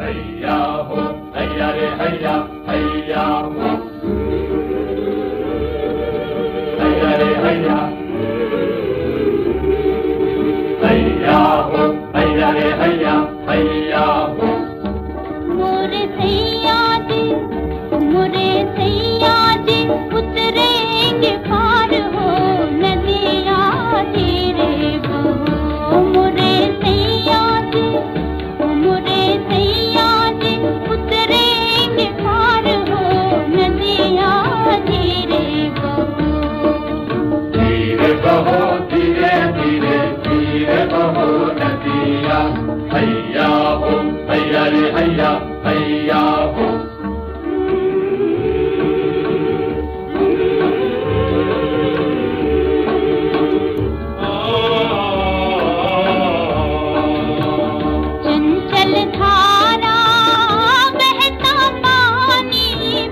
हैया हो हैया रे हैया हैया हो हैया रे हैया हैया हो हैया रे हैया हैया हो मोरे सैया जी उतरेंगे पार हो नदिया धीरे बहो मोरे सैया जी उतरेंगे पार हो नदिया धीरे बहो धीरे बहो धीरे धीरे धीरे बहो नदिया हैया हो हैया रे हैया हैया हो चंचल धारा बहता पानी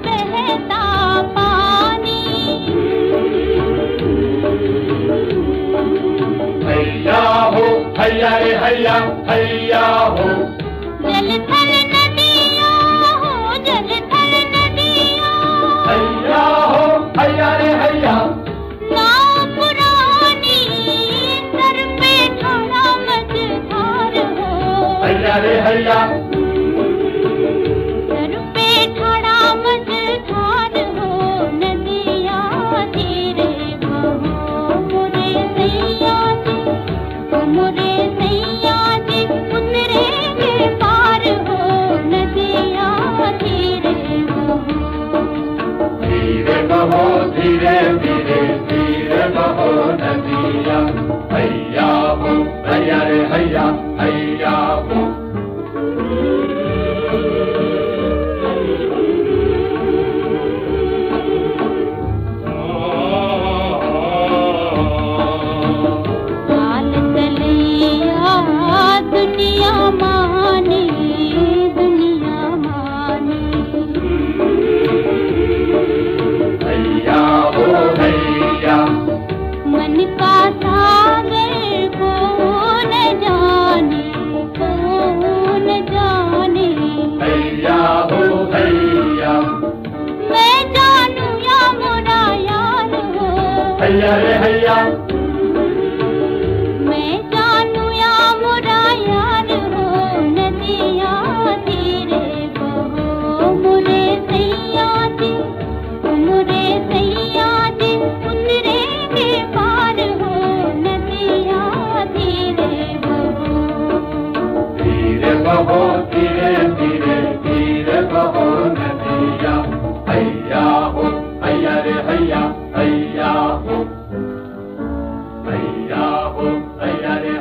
हैया हो हैया रे हैया हैया हो जल थल नदिया हो जल थल नदिया हैया हो हैया रे हैया नाव पुरानी सर पे खड़ा मझधार हो हैया रे हैया सर पे खड़ा मझधार हो नदिया धीरे बहो मोरे सैया जी उतरेंगे पार हो नदिया धीरे बहो धीरे बहो धीरे धीरे धीरे बहो नदिया हैया हो हैया रे हैया हैया हो काल तलैया दुनिया माने हैया हो हैया मन का सागर कौन जाने हैया हो हैया मैं जानू या मोरा यार हो हैया रे हैया मैं जानू या मोरा यार हो नदिया धीरे बहो मोरे सैया जी उतरेंगे पार हो नदिया धीरे बहो धीरे बहो धीरे धीरे धीरे बहो नदिया हैया हो हैया रे हैया हैया हो हैया हो हैया रे